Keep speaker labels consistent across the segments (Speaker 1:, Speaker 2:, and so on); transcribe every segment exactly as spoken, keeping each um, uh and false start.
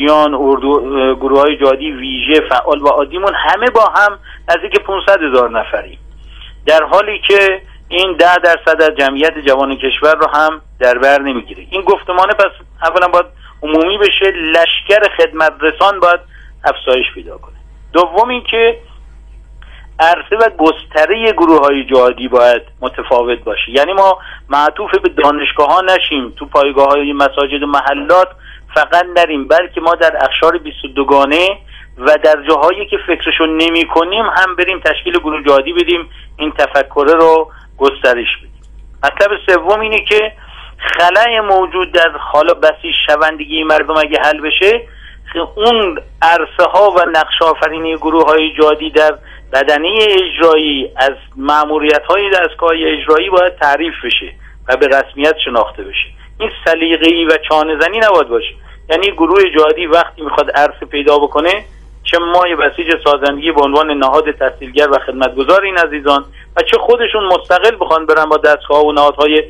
Speaker 1: بلوچیان، اردو، گروه های جهادی ویژه، فعال و عادیمون همه با هم نزدیک پانصد هزار نفری، در حالی که این ده درصد از جمعیت جوان کشور رو هم در بر نمیگیره. این گفتمانه پس اولا باید عمومی بشه، لشکر خدمت رسان باید افزایش پیدا کنه. دوم این که عرصه و گستره گروه های جهادی باید متفاوت باشه، یعنی ما معطوف به دانشگاه ها نشیم، تو پایگاه های مساجد و محلات فقط نریم، بلکه ما در اقشار بیست و دو گانه و در جاهایی که فکرشو نمی کنیم هم بریم تشکیل گروه جهادی بدیم، این تفکره رو گسترش بدیم. مطلب سوم اینه که خلأ موجود در حالا بسیج شوندگی مردم اگه حل بشه، اون عرصه ها و نقش آفرینی گروه های جهادی در بدنه اجرایی از مأموریت های دستگاه اجرایی باید تعریف بشه و به رسمیت شناخته بشه. این سلیقه‌ای و چانه زنی نباید باشه، یعنی گروه جهادی وقتی میخواد عرصه پیدا بکنه، چه مای بسیج سازندگی به عنوان نهاد تسهیلگر و خدمتگزار این عزیزان و چه خودشون مستقل بخوان برن با دستگاه و نهادهای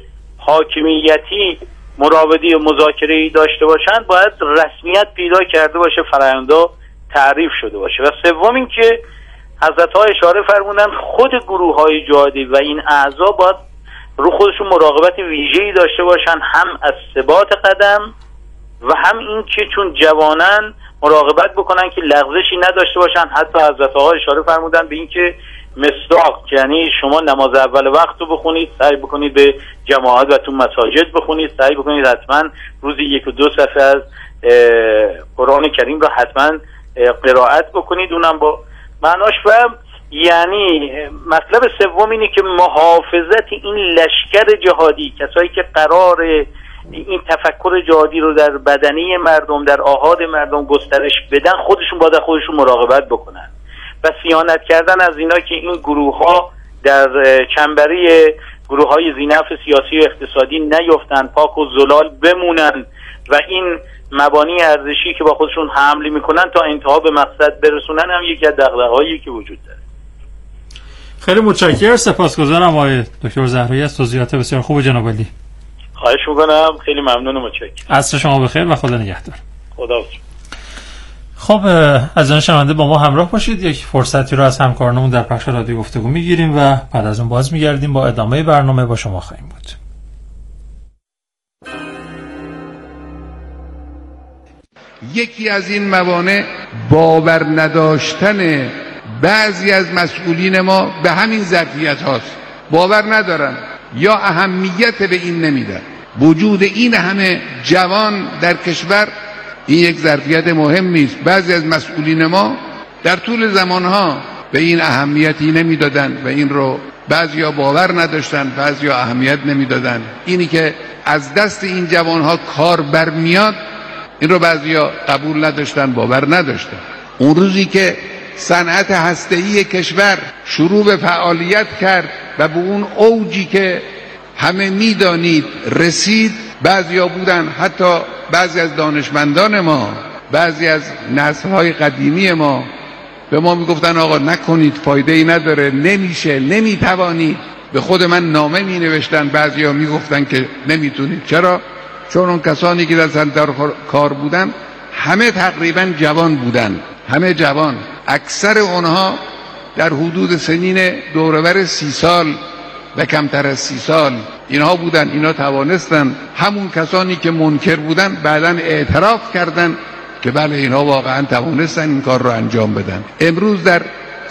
Speaker 1: حاکمیتی مراودی و مذاکره‌ای داشته باشند، باید رسمیت پیدا کرده باشه، فرآیندها تعریف شده باشه. و سوم این که حضرت ها اشاره فرمودن خود گروه های جهادی و این اعضا باید رو خودشون مراقبت ویژه‌ای داشته باشن، هم از ثبات قدم و هم این که چون جوانن مراقبت بکنن که لغزشی نداشته باشن. حتی حضرت ها اشاره فرمودن به این که مصداق، یعنی شما نماز اول وقت رو بخونید، سعی بکنید به جماعت و تو مساجد بخونید، سعی بکنید حتما روزی یک و دو صفحه از قرآن کریم رو حتما قرائت بکنید، اونم با معناش. و یعنی مطلب سوم اینه که محافظت این لشکر جهادی، کسایی که قرار این تفکر جهادی رو در بدنه مردم، در آحاد مردم گسترش بدن، خودشون باید خودشون مراقبت بکنن و صیانت کردن از اینا که این گروه ها در چنبری گروه های ذی‌نفع سیاسی و اقتصادی نیفتن، پاک و زلال بمونن و این مبانی ارزشی که با خودشون حمل میکنن تا انتها به مقصد برسونن هم یکی از دغدغه‌هایی که وجود داره.
Speaker 2: خیلی متشکرم، سپاسگزارم آقای دکتر زهرایی از توضیحات بسیار خوب جناب علی.
Speaker 1: خواهش میکنم، خیلی ممنون و متشکرم.
Speaker 2: عصر شما بخیر و خدا نگهدار.
Speaker 1: خدا.
Speaker 2: خب از آن شنونده با ما همراه باشید، یک فرصتی رو از همکارانمون در پخش رادیو گفتگو میگیریم و بعد از اون باز میگردیم با ادامه برنامه با شما خواهیم بود.
Speaker 3: یکی از این موانع باور نداشتن بعضی از مسئولین ما به همین ظرفیت هاست. باور ندارن یا اهمیت به این نمیدن. وجود این همه جوان در کشور این یک ظرفیت مهمی است. بعضی از مسئولین ما در طول زمانها به این اهمیتی نمیدادن و این رو بعضیا باور نداشتن، بعضیا اهمیت نمیدادن. اینی که از دست این جوانها کار برمیاد، این رو بعضیا قبول نداشتن، باور نداشتن. اون روزی که صنعت هسته‌ای کشور شروع به فعالیت کرد و به اون اوجی که همه میدانید رسید، بعضیا بودن، حتی بعضی از دانشمندان ما، بعضی از نسل‌های قدیمی ما به ما میگفتن آقا نکنید، فایده ای نداره، نمیشه، نمیتوانید. به خود من نامه می نوشتن، بعضیا میگفتن که نمیتونید. چرا؟ چون اون کسانی که در صنعت کار بودن همه تقریبا جوان بودن، همه جوان، اکثر اونها در حدود سنین دورور سی سال و کمتر از سی سال اینها بودن. اینا توانستن، همون کسانی که منکر بودن بعداً اعتراف کردن که بله اینها واقعا توانستن این کار رو انجام بدن. امروز در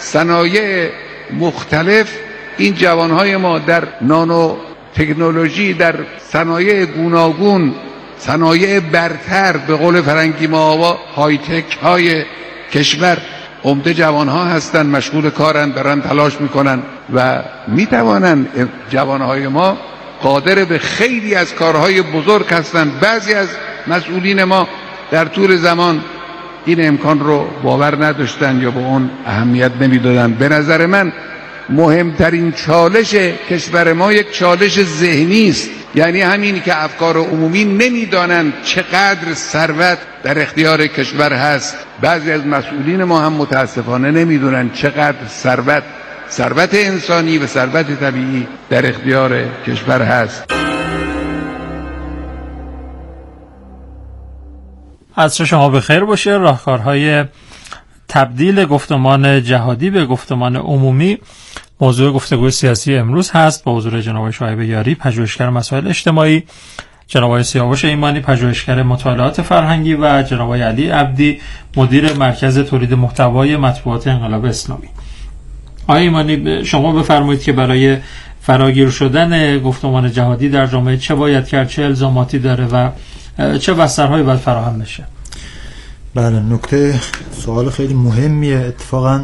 Speaker 3: صنایع مختلف این جوانهای ما در نانو تکنولوژی، در صنایع گوناگون، صنایع برتر، به قول فرنگی ما های تک های کشور، عمده جوانها هستن، مشغول کارن، دارن تلاش میکنن و میتوانن. جوانهای ما قادر به خیلی از کارهای بزرگ هستن. بعضی از مسئولین ما در طول زمان این امکان رو باور نداشتن یا به اون اهمیت نمیدادن. به نظر من مهمترین چالش کشور ما یک چالش ذهنی است، یعنی همین که افکار عمومی نمیدانند چقدر ثروت در اختیار کشور هست. بعضی از مسئولین ما هم متاسفانه نمیدونن چقدر ثروت، ثروت انسانی و ثروت طبیعی در اختیار کشور هست.
Speaker 2: عصر شما بخیر باشه. راهکارهای تبدیل گفتمان جهادی به گفتمان عمومی موضوع گفتگوی سیاسی امروز هست با حضور جناب شعیب یاری، پژوهشگر مسائل اجتماعی، جناب سیاوش ایمانی، پژوهشگر مطالعات فرهنگی و جناب علی عبدی، مدیر مرکز تولید محتوای مطبوعات انقلاب اسلامی. آقای ایمانی، شما بفرمایید که برای فراگیر شدن گفتمان جهادی در جامعه چه باید کرد، چه الزاماتی داره و چه بسترهایی باید فراهم بشه؟
Speaker 4: بله، نکته سوال خیلی مهمیه. اتفاقا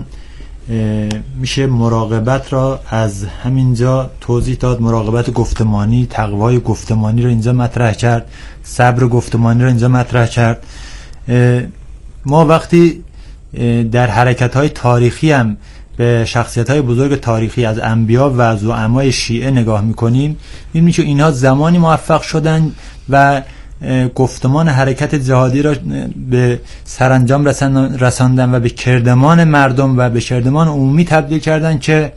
Speaker 4: میشه مراقبت را از همینجا توضیح داد. مراقبت گفتمانی، تقوای گفتمانی را اینجا مطرح کرد، صبر گفتمانی را اینجا مطرح کرد. ما وقتی در حرکت‌های تاریخی هم به شخصیت‌های بزرگ تاریخی از انبیا و زعمای شیعه نگاه می‌کنیم، می‌بینیم که اینها زمانی موفق شدن و گفتمان حرکت جهادی را به سرانجام رساندن و به کردمان مردم و به کردمان عمومی تبدیل کردن که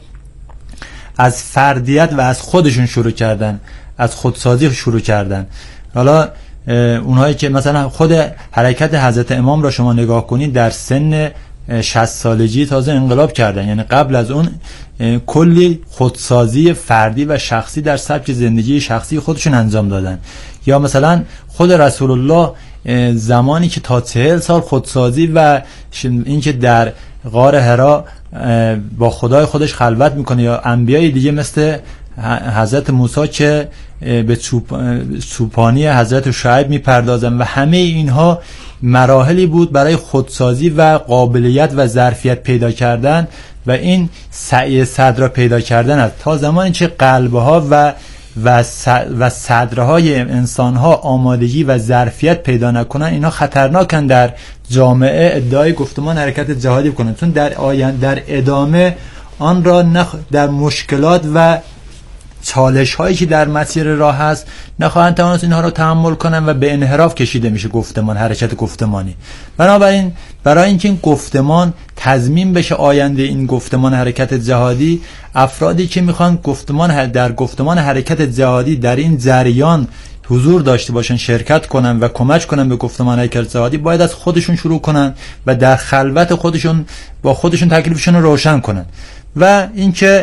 Speaker 4: از فردیت و از خودشون شروع کردن، از خودسازی شروع کردن. حالا اونهایی که مثلا خود حرکت حضرت امام را شما نگاه کنید، در سن شصت سالگی تازه انقلاب کردن، یعنی قبل از اون کلی خودسازی فردی و شخصی در سبک زندگی شخصی خودشون انجام دادن. یا مثلا خود رسول الله زمانی که تا چهل سال خودسازی و اینکه در غار حرا با خدای خودش خلوت میکنه، یا انبیای دیگه مثل حضرت موسی که به چوپانی حضرت شعیب میپردازن و همه اینها مراحلی بود برای خودسازی و قابلیت و ظرفیت پیدا کردن و این سعی صدر پیدا کردن است. تا زمانی که قلبها و و و صدرهای انسانها آمادگی و ظرفیت پیدا نکنن، اینا خطرناکن در جامعه ادعای گفتمان حرکت جهادی کنن، چون در آینده در ادامه آن را نخ... در مشکلات و چالش هایی که در مسیر راه هست نخواهند توانست اینها را تحمل کنن و به انحراف کشیده میشه گفتمان، حرکت گفتمانی. بنابراین برای اینکه این گفتمان تضمین بشه آینده این گفتمان حرکت جهادی، افرادی که میخوان گفتمان در گفتمان حرکت جهادی در این جریان حضور داشته باشن، شرکت کنن و کمک کنن به گفتمان حرکت جهادی، باید از خودشون شروع کنن و در خلوت خودشون با خودشون تکلیفشون رو روشن کنن و اینکه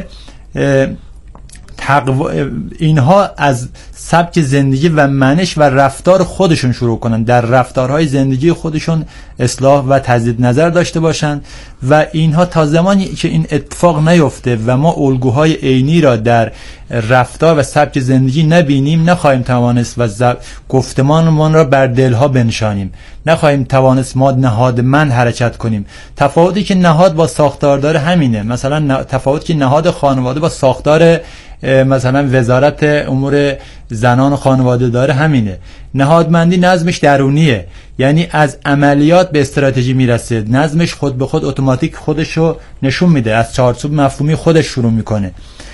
Speaker 4: تقو... اینها از سبک زندگی و منش و رفتار خودشون شروع کنن، در رفتارهای زندگی خودشون اصلاح و تجدید نظر داشته باشن و اینها تا زمانی که این اتفاق نیفته و ما الگوهای عینی را در رفتار و سبک زندگی نبینیم، نخواهیم توانست و ز... گفتمانمان را بر دلها بنشانیم، نخواهیم توانست ما نهادمند حرکت کنیم. تفاوتی که نهاد با ساختار داره همینه. مثلا ن... تفاوتی که نهاد خانواده با ساختار مثلا وزارت امور زنان و خانواده داره همینه. نهادمندی نظمش درونیه، یعنی از عملیات به استراتژی میرسه، نظمش خود به خود اتوماتیک خودشو نشون میده، از چارچوب مفهومی خودش شروع میکنه.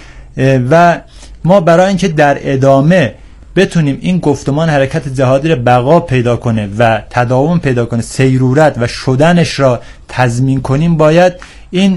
Speaker 4: و ما برای اینکه در ادامه بتونیم این گفتمان حرکت جهادی را بقا پیدا کنه و تداوم پیدا کنه، سیرورت و شدنش را تضمین کنیم، باید این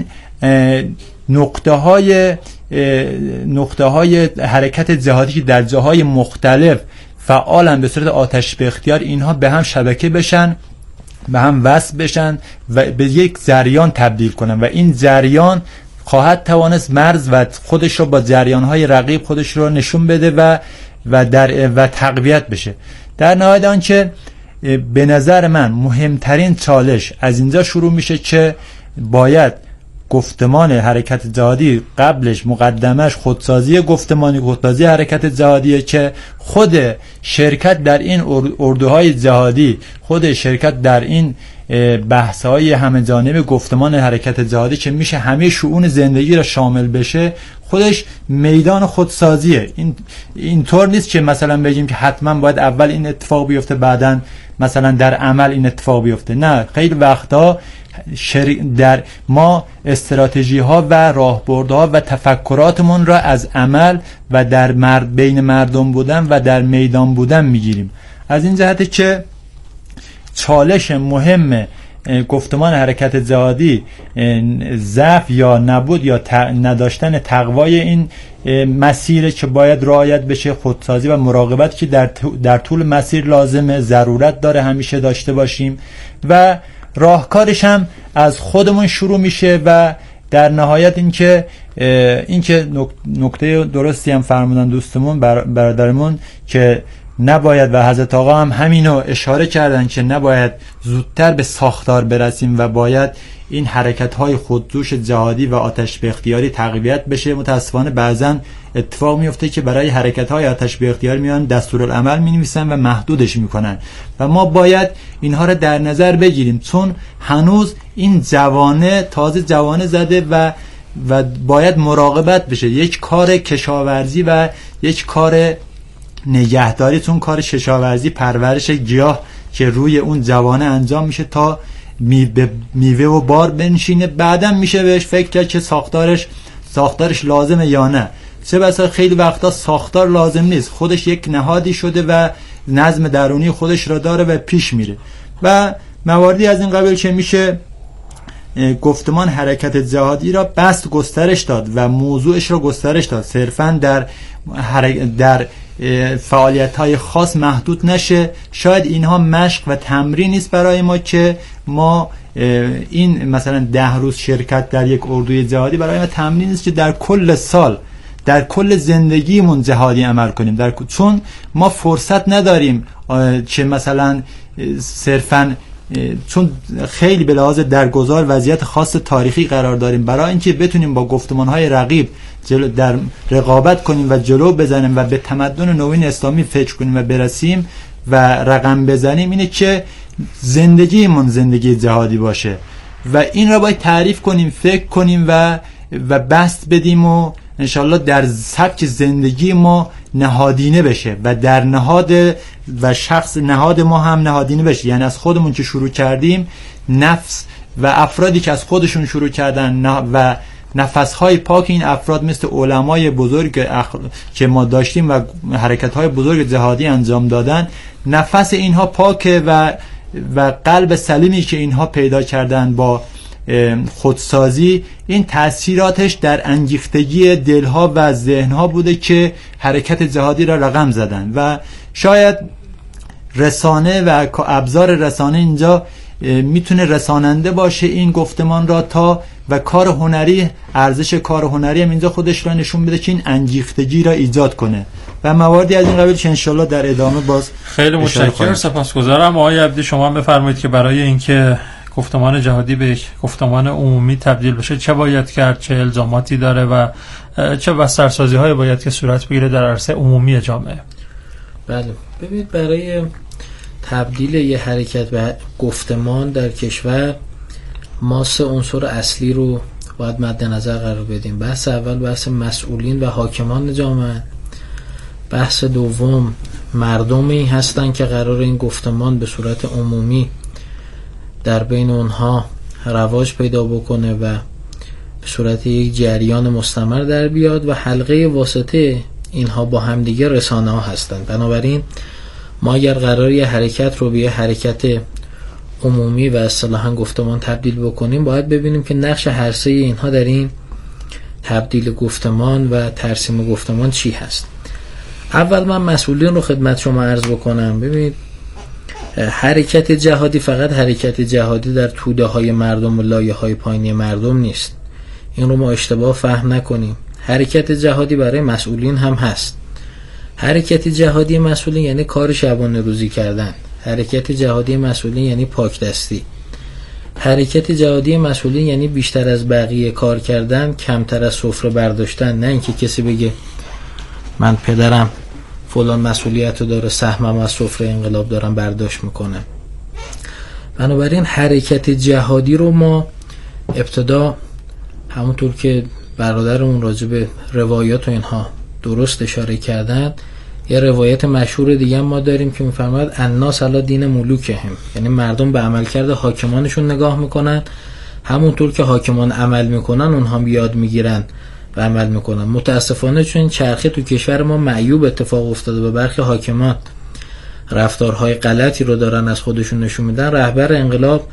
Speaker 4: نقطه های نقطه های حرکت جهادی که در جاهای مختلف فعالن به صورت آتش به اختیار، اینها به هم شبکه بشن، به هم وصل بشن و به یک جریان تبدیل کنن و این جریان خواهد توانست مرز و خودش رو با جریان‌های رقیب خودش رو نشون بده و و در و تقویت بشه. در نهایت آنچه به نظر من مهمترین چالش از اینجا شروع میشه که باید گفتمان حرکت جهادی قبلش مقدمش خودسازی گفتمانی، خودسازی حرکت جهادیه که خود شرکت در این اردوهای جهادی، خود شرکت در این بحث‌های همه جانبه گفتمان حرکت جهادی که میشه همه شؤون زندگی را شامل بشه، خودش میدان خودسازیه. این اینطور نیست که مثلا بگیم که حتما باید اول این اتفاق بیفته بعدن مثلا در عمل این اتفاق بیفته. نه، خیلی وقتا در ما استراتژی ها و راهبردها و تفکراتمون را از عمل و در مرد بین مردم بودن و در میدان بودن میگیریم. از این جهت که چالش مهم گفتمان حرکت جهادی ضعف یا نبود یا نداشتن تقوای این مسیر که باید رعایت بشه، خودسازی و مراقبت که در در طول مسیر لازمه، ضرورت داره همیشه داشته باشیم و راهکارش هم از خودمون شروع میشه و در نهایت اینکه اینکه نکته درستی هم فرمودن دوستمون برادرمون که نباید و حضرت آقا هم همینو اشاره کردن که نباید زودتر به ساختار برسیم و باید این حرکت‌های خودجوش جهادی و آتش به اختیاری تقویت بشه. متاسفانه بعضا اتفاق میفته که برای حرکت‌های آتش به اختیاری میان دستورالعمل می‌نویسن و محدودش میکنن و ما باید اینها رو در نظر بگیریم چون هنوز این جوانه تازه جوانه زده و و باید مراقبت بشه. یک کار کشاورزی و یک کار نگهداری، چون کار کشاورزی پرورش گیاه که روی اون جوانه انجام میشه تا میوه و بار بنشینه، بعدم میشه بهش فکر کرد که ساختارش ساختارش لازمه یا نه. چه بسا خیلی وقتا ساختار لازم نیست، خودش یک نهادی شده و نظم درونی خودش را داره و پیش میره و مواردی از این قبیل که میشه گفتمان حرکت جهادی را بست گسترش داد و موضوعش را گسترش داد، صرفا در در فعالیت‌های خاص محدود نشه. شاید اینها مشق و تمرین نیست برای ما که ما این مثلا ده روز شرکت در یک اردوی جهادی برای ما تمرین نیست که در کل سال در کل زندگیمون جهادی عمل کنیم، در چون ما فرصت نداریم که مثلا صرفاً چون خیلی به لحاظ درگذار وضعیت خاص تاریخی قرار داریم، برای اینکه بتونیم با گفتمان‌های رقیب جلو در رقابت کنیم و جلو بزنیم و به تمدن نوین اسلامی فکر کنیم و برسیم و رقم بزنیم، اینه که زندگیمون زندگی جهادی باشه و این را باید تعریف کنیم، فکر کنیم و و بست بدیم و انشالله در سبک زندگی ما نهادینه بشه و در نهاد و شخص نهاد ما هم نهادینه بشه. یعنی از خودمون که شروع کردیم، نفس و افرادی که از خودشون شروع کردن و نفسهای پاک این افراد مثل علمای بزرگ اخ... که ما داشتیم و حرکتهای بزرگ جهادی انجام دادن، نفس اینها پاکه و و قلب سلیمی که اینها پیدا کردن با خودسازی، این تأثیراتش در انگیختگی دلها و ذهنها بوده که حرکت جهادی را رقم زدن و شاید رسانه و ابزار رسانه اینجا میتونه رساننده باشه این گفتمان را تا و کار هنری، ارزش کار هنری هم اینجا خودش را نشون بده که این انگیختگی را ایجاد کنه و مواردی از این قبیل که انشالله در ادامه باز.
Speaker 2: خیلی متشکرم، سپاسگزارم. آقای عبدی شما بفرمایید که برای اینکه گفتمان جهادی به یک گفتمان عمومی تبدیل بشه چه باید کرد، چه الزاماتی داره و چه بسترسازی های باید که صورت بگیره در عرصه عمومی جامعه؟
Speaker 5: بله، ببینید برای تبدیل یه حرکت به گفتمان در کشور ما سه عنصر اصلی رو باید مد نظر قرار بدیم. بحث اول بحث مسئولین و حاکمان جامعه، بحث دوم مردمی هستن که قرار این گفتمان به صورت عمومی در بین اونها رواج پیدا بکنه و به صورت یک جریان مستمر در بیاد و حلقه واسطه اینها با همدیگه رسانه ها هستند. بنابراین ما اگر قرار یه حرکت رو به یه حرکت عمومی و اصطلاحاً گفتمان تبدیل بکنیم، باید ببینیم که نقش هر سه اینها در این تبدیل گفتمان و ترسیم گفتمان چی هست. اول من مسئولین رو خدمت شما عرض بکنم. ببینید حرکت جهادی فقط حرکت جهادی در توده های مردم و لایه های پایینی مردم نیست، این رو ما اشتباه فهم نکنیم. حرکت جهادی برای مسئولین هم هست. حرکت جهادی مسئولین یعنی کار شبانه روزی کردن، حرکت جهادی مسئولین یعنی پاک دستی، حرکت جهادی مسئولین یعنی بیشتر از بقیه کار کردن، کمتر از سفره برداشتن. نه اینکه کسی بگه من پدرم فلان مسئولیت رو داره، سهمم از سفره انقلاب دارم برداشت میکنه. بنابراین حرکت جهادی رو ما ابتدا همونطور که برادرمون راجع به روایات و اینها درست اشاره کردن، یه روایت مشهور دیگه ما داریم که میفرماید الناس علی دین ملوکهم، یعنی مردم به عملکرد حاکمانشون نگاه میکنن، همونطور که حاکمان عمل میکنن اونها هم یاد میگیرن و عمل میکنن. متاسفانه چون این چرخه تو کشور ما معیوب اتفاق افتاده و برخی حاکمان رفتارهای غلطی رو دارن از خودشون نشون میدن، رهبر انقلاب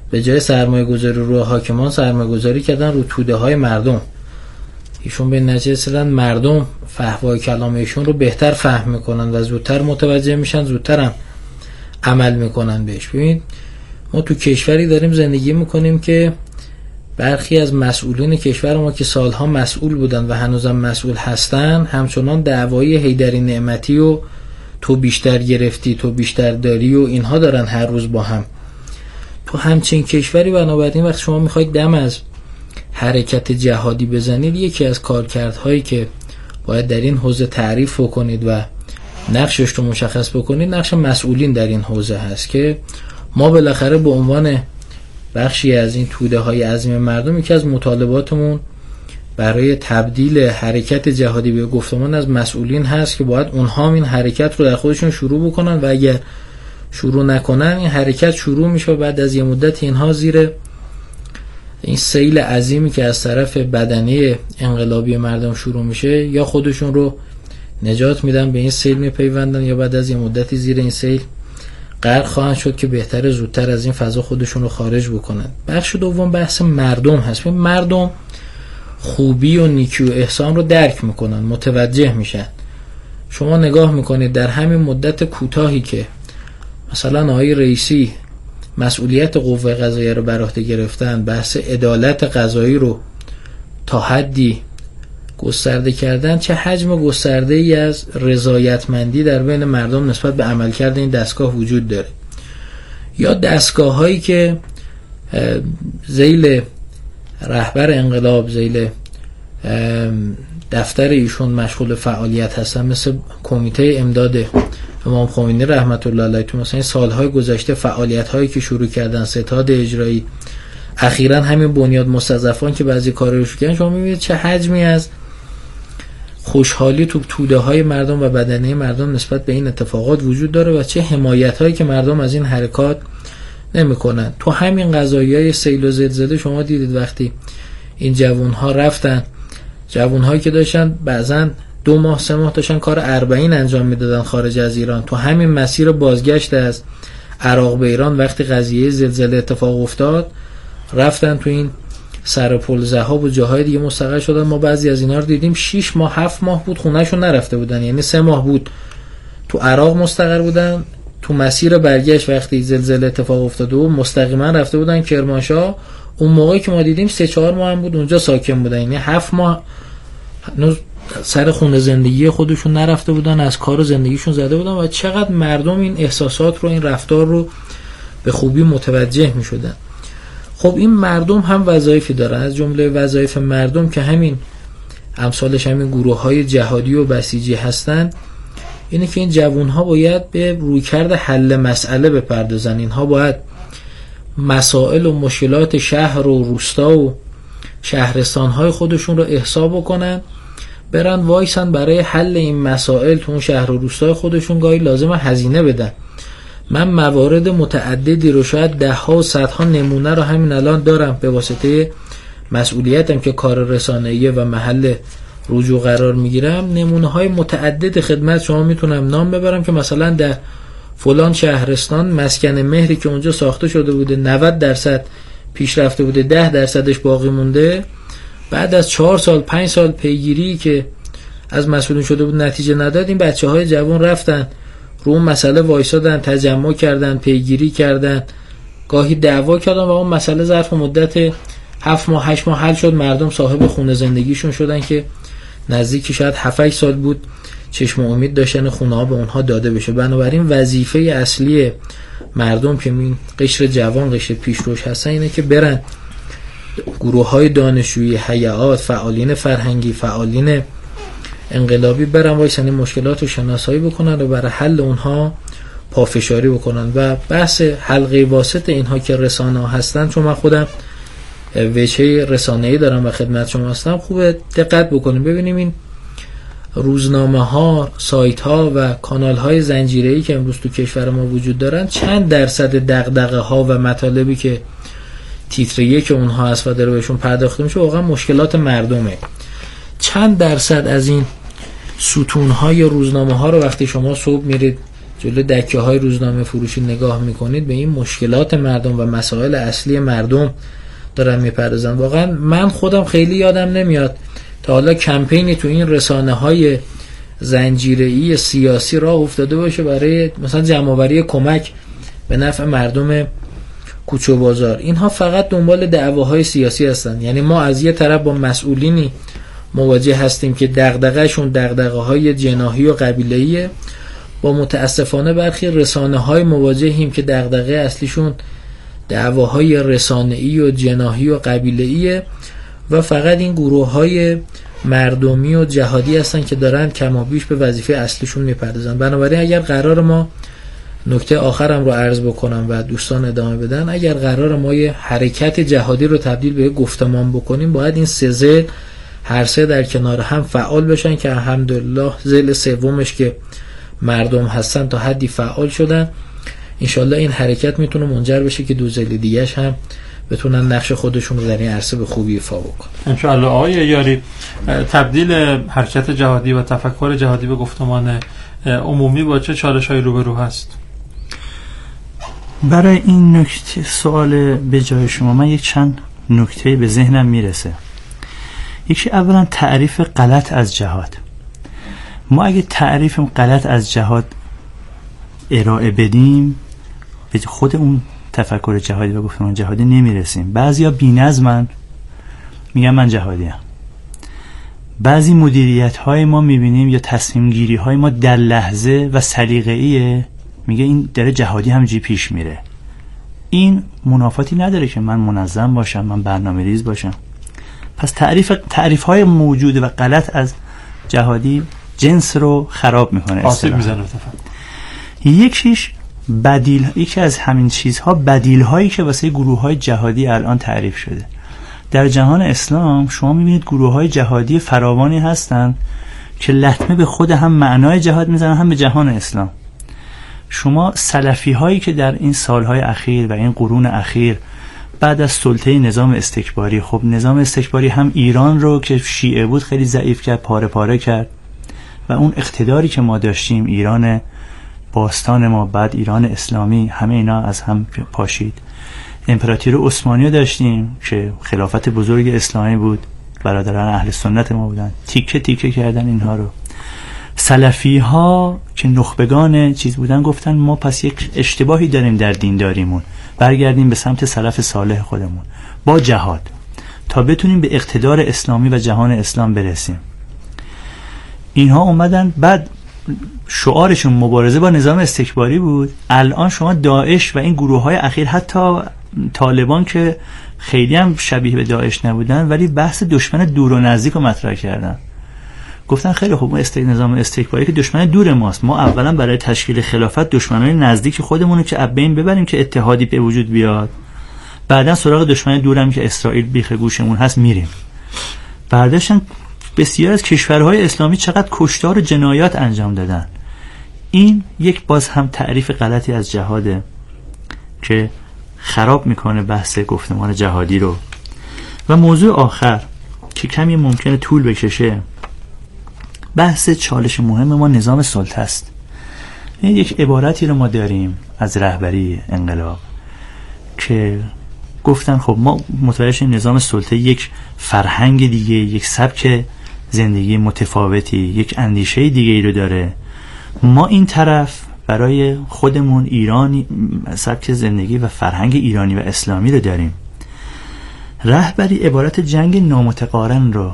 Speaker 5: به جای سرمایه گذاری روی حاکمان سرمایه گذاری کردن رو توده های مردم. ایشون به نتیجه رسیدن مردم فحوای کلام ایشون رو بهتر فهم میکنن و زودتر متوجه میشن، زودتر هم عمل میکنن بهش. ببینید ما تو کشوری داریم زندگی میکنیم که برخی از مسئولین کشور ما که سالها مسئول بودن و هنوزم مسئول هستن همچنان دعوای حیدری نعمتی و تو بیشتر گرفتی تو بیشتر داری و اینها دارن هر روز با هم. تو همچین کشوری بنابراین وقت شما میخواید دم از حرکت جهادی بزنید، یکی از کارکردهایی که باید در این حوزه تعریف بکنید و نقشش رو مشخص بکنید نقش مسئولین در این حوزه هست که ما بالاخره به عنوان بخشی از این توده های عظیم مردم یکی از مطالباتمون برای تبدیل حرکت جهادی به گفتمان از مسئولین هست که باید اونها این حرکت رو در خودشون شروع بکنن و اگر شروع نکنن این حرکت شروع میشه و بعد از یه مدت اینها زیر این سیل عظیمی که از طرف بدنه انقلابی مردم شروع میشه یا خودشون رو نجات میدن به این سیل میپیوندن یا بعد از یه مدتی زیر این سیل غرق خواهند شد که بهتره زودتر از این فضا خودشون رو خارج بکنن. بخش دوم بحث مردم هست. مردم خوبی و نیکی و احسان رو درک میکنن، متوجه میشن. شما نگاه میکنید در همین مدت کوتاهی که مثلا آقای رئیسی مسئولیت قوه قضاییه رو بر عهده گرفتن، بحث عدالت قضایی رو تا حدی گسترده کردن، چه حجم گسترده ای از رضایتمندی در بین مردم نسبت به عملکرد این دستگاه وجود داره. یا دستگاه هایی که ذیل رهبر انقلاب، ذیل دفتر ایشون مشغول فعالیت هستن، مثل کمیته امداد امام خمینی رحمت الله علیه، تو مثلا سالهای گذشته فعالیت هایی که شروع کردن، ستاد اجرایی، اخیراً همین بنیاد مستضعفان که بعضی کارا رو کردن، شما میبینید چه حجمی از خوشحالی تو توده های مردم و بدنه مردم نسبت به این اتفاقات وجود داره و چه حمایت هایی که مردم از این حرکات نمیکنن. تو همین قضایای سیل و زلزله شما دیدید وقتی این جوان ها رفتن، جوان هایی که داشتن بعضن دو ماه سه ماه داشتن کار اربعین انجام میدادن خارج از ایران، تو همین مسیر بازگشت از عراق به ایران وقتی قضیه زلزله اتفاق افتاد رفتن تو این سر پل ذهاب و جاهای دیگه مستقر شدن. ما بعضی از اینا رو دیدیم شش ماه هفت ماه بود خونهشون نرفته بودن، یعنی سه ماه بود تو عراق مستقر بودن، تو مسیر برگشت وقتی زلزله اتفاق افتاد و مستقیما رفته بودن کرمانشاه. اون موقعی که ما دیدیم سه چهار ماه هم بود اونجا ساکن بودن، یعنی هفت ماه هنوز سر خونه زندگی خودشون نرفته بودن، از کار زندگیشون زده بودن و چقدر مردم این احساسات رو، این رفتار رو به خوبی متوجه می شدن. خب این مردم هم وظایفی دارن، از جمله وظایف مردم که همین امثالش همین گروه های جهادی و بسیجی هستن اینه که این جوان ها باید به رویکرد حل مسئله بپردازن. اینها باید مسائل و مشکلات شهر و روستا و شهرستان های خودشون رو احسا بکنن، برن وایسن برای حل این مسائل تو اون شهر و روستای خودشون، گاهی لازمه هزینه بدن. من موارد متعددی رو شاید ده ها و صد ها نمونه رو همین الان دارم به واسطه مسئولیتم که کار رسانه‌ای و محل رجوع قرار میگیرم. نمونه های متعدد خدمت شما میتونم نام ببرم که مثلا در فلان شهرستان مسکن مهری که اونجا ساخته شده بوده نود درصد پیش رفته بوده، ده درصدش باقی مونده، بعد از چهار سال پنج سال پیگیری که از مسئولین شده بود نتیجه نداد، این بچه های جوان رفتن رو اون مسئله وایسادن، تجمع کردن، پیگیری کردن، گاهی دعوا کردن و اون مسئله ظرف مدت هفت ماه هشت ماه حل شد. مردم صاحب خونه زندگیشون شدن که نزدیک شاید هفت هشت سال بود چشم امید داشتن خونه ها به اونها داده بشه. بنابراین وظیفه اصلی مردم که این قشر جوان قشر پیشروش هستن اینه که برن گروه های دانشجویی، هیئات، فعالین فرهنگی، فعالین انقلابی برن وایسن این مشکلات رو شناسایی بکنن و برای حل اونها پافشاری بکنن. و بحث حلقه واسط اینها که رسانه ها هستن، چون من خودم وجهه رسانه‌ای دارم و خدمت شما هستم، خوبه دقت بکنیم ببینیم این روزنامه ها، سایت ها و کانال های زنجیره‌ای که امروز تو کشور ما وجود دارن چند درصد دغدغه ها و مطالبی که تیتر یک اونها هست و داره بهشون پرداخته میشه واقعا مشکلات مردمه. چند درصد از این ستون های روزنامه ها رو وقتی شما صبح میرید جلو دکه های روزنامه فروشی نگاه میکنید به این مشکلات مردم و مسائل اصلی مردم دارن میپردازن. واقعا من خودم خیلی یادم نمیاد تا حالا کمپینی تو این رسانه های زنجیره‌ای سیاسی راه افتاده باشه برای مثلا جمع‌آوری کمک به نفع مردم کوچه و بازار. اینها فقط دنبال دعواهای سیاسی هستن. یعنی ما از یه طرف با مسئولینی مواجه هستیم که دغدغه‌شون دغدغه‌های جناحی و قبیله‌ایه، با متاسفانه برخی رسانه‌های مواجهیم که دغدغه اصلیشون دعواهای رسانه‌ای و جناحی و قبیله‌ایه و فقط این گروه‌های مردمی و جهادی هستن که دارن کمابیش به وظیفه اصلیشون میپردازن. بنابراین اگر قرار ما، نکته آخرم رو عرض بکنم و دوستان ادامه بدن، اگر قرار ما یه حرکت جهادی رو تبدیل به گفتمان بکنیم، باید این سه ذیل هر سه در کنار هم فعال بشن که الحمدلله ذیل سومش که مردم هستن تا حدی فعال شدن. انشالله این حرکت میتونه منجر بشه که دو ذیل دیگه‌اش هم بتونن نقش خودشون رو در این عرصه به خوبی ایفا بکنن.
Speaker 2: انشالله. آقای یاری، تبدیل حرکت جهادی و تفکر جهادی به گفتمان عمومی با چه چالش‌هایی روبرو هست؟
Speaker 6: برای این نکته سوال به جای شما من یک چند نکته به ذهنم میرسه. یکی اولا تعریف غلط از جهاد. ما اگه تعریف غلط از جهاد ارائه بدیم به خود اون تفکر جهادی و گفتمان جهادی نمیرسیم. بعضیا بی‌نظمن میگن من جهادیم. بعضی مدیریت های ما میبینیم یا تصمیم گیری های ما در لحظه و سلیقه‌ایه، میگه این داره جهادی همجوری پیش میره. این منافاتی نداره که من منظم باشم، من برنامه ریز باشم. پس تعریف تعریف های موجود و غلط از جهادی جنس رو خراب میکنه،
Speaker 2: آسیب میزنه.
Speaker 6: یکیش بدیل، یکی از همین چیزها بدیل هایی که واسه گروه های جهادی الان تعریف شده. در جهان اسلام شما میبینید گروه های جهادی فراوانی هستن که لطمه به خود هم معنای جهاد میزنن هم به جهان اسلام. شما سلفی هایی که در این سالهای اخیر و این قرون اخیر بعد از سلطه نظام استکباری، خب نظام استکباری هم ایران رو که شیعه بود خیلی ضعیف کرد، پاره پاره کرد و اون اقتداری که ما داشتیم، ایران باستان ما، بعد ایران اسلامی، همه اینا از هم پاشید. امپراتوری عثمانی رو داشتیم که خلافت بزرگ اسلامی بود، برادران اهل سنت ما بودن، تیکه تیکه کردن اینها رو. سلفی ها که نخبگان چیز بودن گفتن ما پس یک اشتباهی داریم در دینداریمون، برگردیم به سمت سلف صالح خودمون با جهاد تا بتونیم به اقتدار اسلامی و جهان اسلام برسیم. اینها اومدن، بعد شعارشون مبارزه با نظام استکباری بود. الان شما داعش و این گروه های اخیر، حتی طالبان که خیلی هم شبیه به داعش نبودن ولی بحث دشمن دور و نزدیک رو مطرح کردن. گفتن خیلی خوب، ما استک نظام استکباری که دشمن دور ماست، ما اولا برای تشکیل خلافت دشمنای نزدیک خودمون رو که ابین ببریم که اتحادی به وجود بیاد، بعدا سراغ دشمن دورم که اسرائیل بیخ گوشمون هست میریم. بعدشن بسیار از کشورهای اسلامی چقدر کشتار و جنایات انجام دادن. این یک باز هم تعریف غلطی از جهاده که خراب میکنه بحث گفتمان جهادی رو. و موضوع آخر که کمی ممکنه طول بکشه، بحث چالش مهم ما نظام سلطه است. این یک عبارتی رو ما داریم از رهبری انقلاب که گفتن خب ما متوجه نظام سلطه یک فرهنگ دیگه، یک سبک زندگی متفاوتی، یک اندیشه دیگه ای رو داره. ما این طرف برای خودمون ایرانی سبک زندگی و فرهنگ ایرانی و اسلامی رو داریم. رهبری عبارت جنگ نامتقارن رو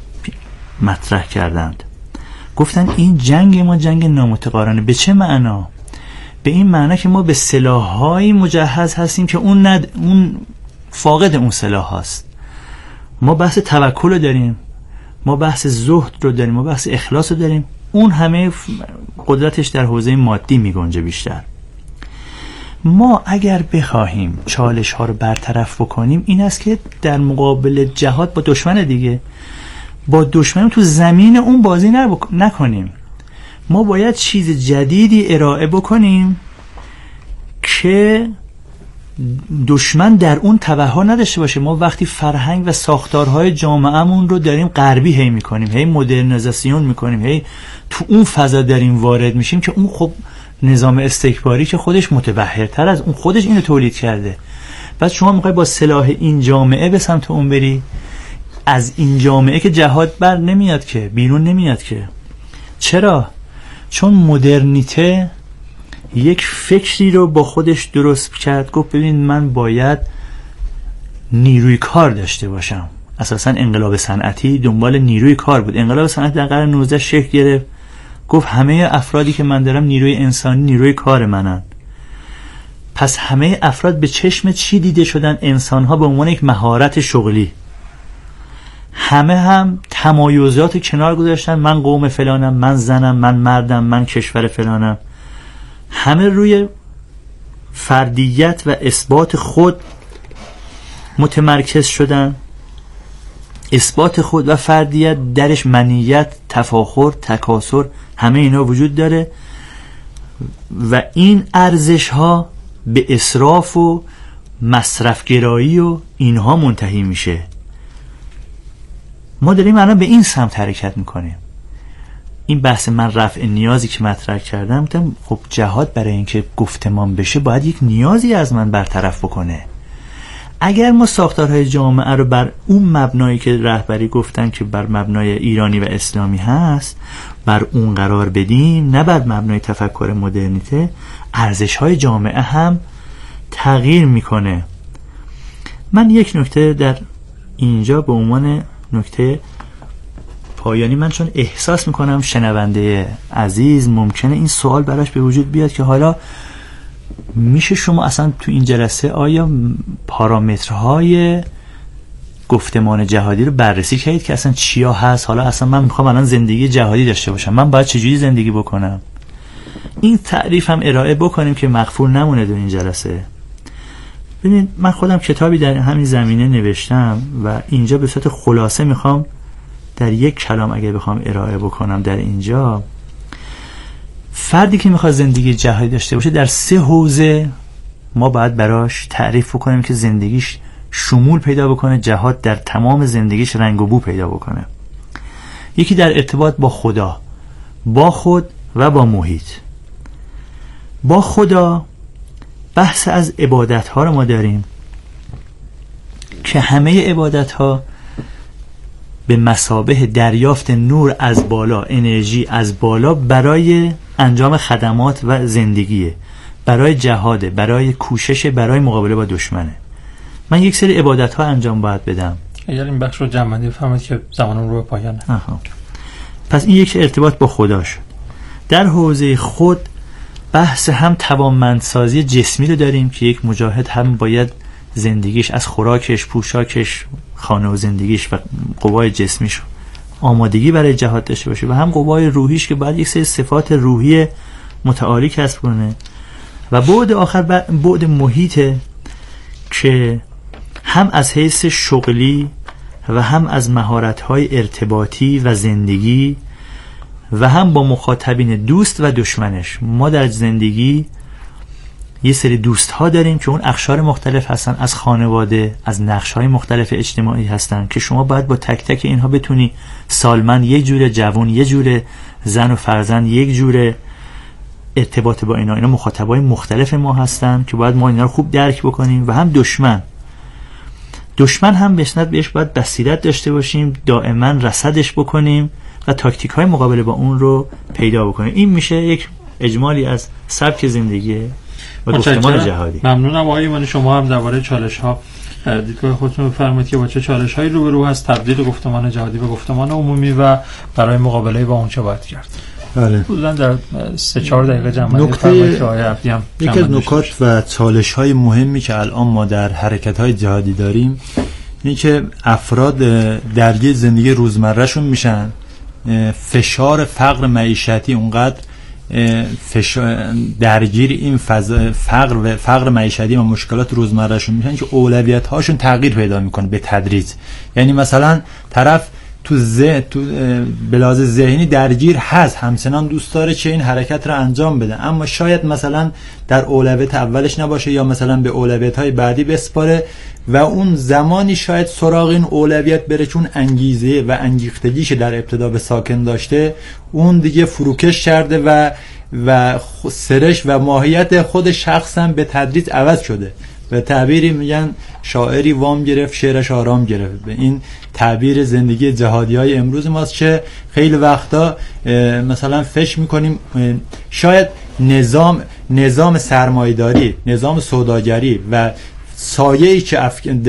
Speaker 6: مطرح کردند. گفتن این جنگ ما جنگ نامتقارنه. به چه معنا؟ به این معنا که ما به سلاح‌های مجهز هستیم که اون ند... اون فاقد اون سلاح هست. ما بحث توکل رو داریم، ما بحث زهد رو داریم، ما بحث اخلاص رو داریم. اون همه قدرتش در حوزه مادی می گنجه بیشتر. ما اگر بخواهیم چالش ها رو برطرف بکنیم این است که در مقابل جهاد با دشمن دیگه، با دشمن تو زمین اون بازی نکنیم. ما باید چیز جدیدی ارائه بکنیم که دشمن در اون توهم نداشته باشه. ما وقتی فرهنگ و ساختارهای جامعهمون رو داریم غربی هی میکنیم، هی مدرنیزاسیون میکنیم، هی تو اون فضا داریم وارد میشیم که اون خب نظام استکباری که خودش متبحرتر از اون، خودش اینو تولید کرده. بعد شما میخوای با سلاح این جامعه به سمت اون بری، از این جامعه که جهاد بر نمیاد که، بیرون نمیاد که. چرا؟ چون مدرنیته یک فکری رو با خودش درست کرد، گفت ببین من باید نیروی کار داشته باشم. اساسا انقلاب صنعتی دنبال نیروی کار بود. انقلاب صنعتی در قرن نوزده شکل گرفت، گفت همه افرادی که من دارم نیروی انسانی، نیروی کار منن. پس همه افراد به چشم چی دیده شدن؟ انسان‌ها به عنوان یک مهارت شغلی. همه هم تمایزات کنار گذاشتن، من قوم فلانم، من زنم، من مردم، من کشور فلانم. همه روی فردیت و اثبات خود متمرکز شدن. اثبات خود و فردیت درش منیت، تفاخر، تکاسر، همه اینا وجود داره و این ارزش ها به اسراف و مصرفگرایی و اینها منتهی میشه. ما داریم الان به این سمت حرکت میکنیم. این بحث من رفع نیازی که مطرح کردم، گفتم خب جهاد برای اینکه گفتمان بشه باید یک نیازی از من برطرف بکنه. اگر ما ساختارهای جامعه رو بر اون مبنایی که رهبری گفتن که بر مبنای ایرانی و اسلامی هست بر اون قرار بدیم، نه بر مبنای تفکر مدرنیته، ارزش‌های جامعه هم تغییر میکنه. من یک نکته در اینجا به عنوان نکته پایانی، من چون احساس میکنم شنونده عزیز ممکنه این سوال براش به وجود بیاد که حالا میشه شما اصلا تو این جلسه آیا پارامترهای گفتمان جهادی رو بررسی کردید که اصلا چیا هست؟ حالا اصلا من میخوام الان زندگی جهادی داشته باشم، من باید چجوری زندگی بکنم؟ این تعریف هم ارائه بکنیم که مغفور نمونه در این جلسه. ببینید من خودم کتابی در همین زمینه نوشتم و اینجا به صورت خلاصه میخوام در یک کلام اگه بخوام ارائه بکنم در اینجا، فردی که میخواد زندگی جهادی داشته باشه در سه حوزه ما باید براش تعریف بکنیم که زندگیش شمول پیدا بکنه، جهاد در تمام زندگیش رنگ و بو پیدا بکنه. یکی در ارتباط با خدا، با خود و با محیط. با خدا بحث از عبادت ها رو ما داریم که همه عبادت ها به مثابه دریافت نور از بالا، انرژی از بالا برای انجام خدمات و زندگیه، برای جهاده، برای کوشش، برای مقابله با دشمنه. من یک سری عبادت ها انجام باید بدم.
Speaker 2: اگر این بخش رو جمع‌بندی بفرمایید که زمانم رو به پایانه.
Speaker 6: آها. پس این یک ارتباط با خدا شد. در حوزه خود بحث هم توانمندسازی جسمی رو داریم که یک مجاهد هم باید زندگیش از خوراکش، پوشاکش، خانه و زندگیش و قوای جسمیش آمادگی برای جهاد داشته باشه و هم قوای روحیش که باید یک سری صفات روحی متعالی کسب کنه و بعد آخر بعد محیط که هم از حیث شغلی و هم از مهارت‌های ارتباطی و زندگی و هم با مخاطبین دوست و دشمنش. ما در زندگی یه سری دوست ها داریم که اون اقشار مختلف هستن، از خانواده، از نقش های مختلف اجتماعی هستن که شما باید با تک تک اینها بتونی سالمند یک جوره، جوان یک جوره، زن و فرزند یک جوره ارتباط با اینا. اینا مخاطبای مختلف ما هستن که باید ما اینا رو خوب درک بکنیم. و هم دشمن دشمن هم بسنت بهش باید بصیرت داشته باشیم، دائما رصدش بکنیم و تاکتیک های مقابله با اون رو پیدا بکنیم. این میشه یک اجمالی از سبک زندگی و گفتمان جهادی.
Speaker 2: ممنونم آقای ایمانی. شما هم درباره چالش ها دیدگاه خودتون بفرمایید که با چه چالش هایی روبرو هست تبدیل گفتمان جهادی به گفتمان عمومی و برای مقابله با اون چه باید کرد؟
Speaker 4: بله.
Speaker 2: حدوداً در سه چهار دقیقه جمع بفرمایید که آقای عبدی هم
Speaker 4: یکی از نکات و چالش های مهمی که الان ما در حرکت های جهادی داریم اینه که افراد درگیر زندگی روزمرهشون میشن، فشار فقر معیشتی اونقدر درگیر این فقر و فقر معیشتی و مشکلات روزمرهشون میشن که اولویت هاشون تغییر پیدا میکنه به تدریج. یعنی مثلا طرف تو ذهن تو بلاز ذهنی درگیر هست، همچنان دوست داره که این حرکت رو انجام بده، اما شاید مثلا در اولویت اولش نباشه یا مثلا به اولویت های بعدی بسپاره و اون زمانی شاید سراغ این اولویت بره چون انگیزه و انگیختگیش در ابتدا به ساکن داشته اون دیگه فروکش کرده و و سرش و ماهیت خود شخص هم به تدریج عوض شده. به تعبیری میگن شاعری وام گرفت شعرش آرام گرفت. به این تعبیر زندگی جهادی های امروز ماست که خیلی وقتا مثلا فکر میکنیم شاید نظام نظام سرمایه‌داری، نظام سوداگری و سایه‌ای که